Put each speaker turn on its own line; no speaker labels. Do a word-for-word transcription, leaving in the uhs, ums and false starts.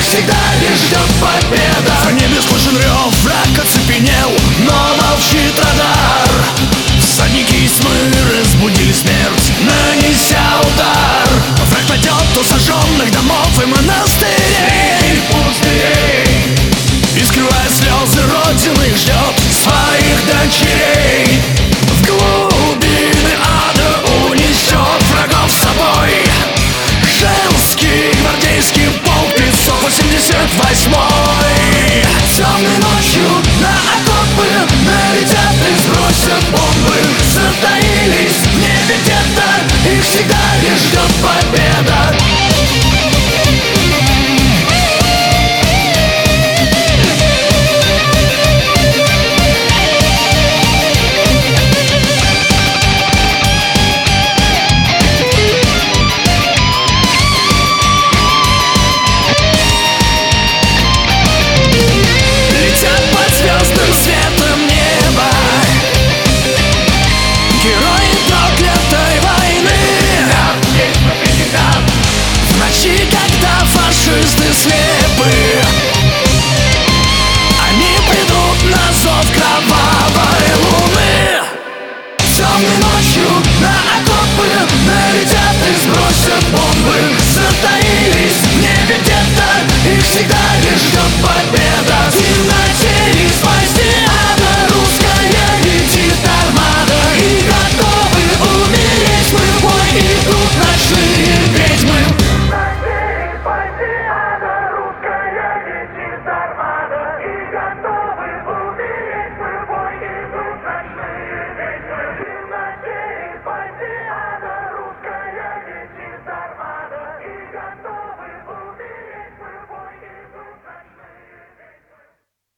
всегда лишь ждет победа.
В небе слышен рев, враг оцепенел, но молчит радар. Всадники из тьмы разбудили смерть, нанеся удар. Враг пойдет у сожженных домов и монастырей, пустырей, и, скрывая слезы родины, ждет своих дочерей. В глубины ада унесет врагов с собой женский гвардейский полк пятьсот восемьдесят восьмой.
Темной ночью на окопы налетят и сбросят бомбы. Затаились в небе где-то, их всегда лишь ждет победа.
Фашисты слепы, они придут на зов кровавой луны.
Темной ночью на окопы налетят и сбросят бомбы. Затаились в небе где-то, их всегда лишь ждет победа.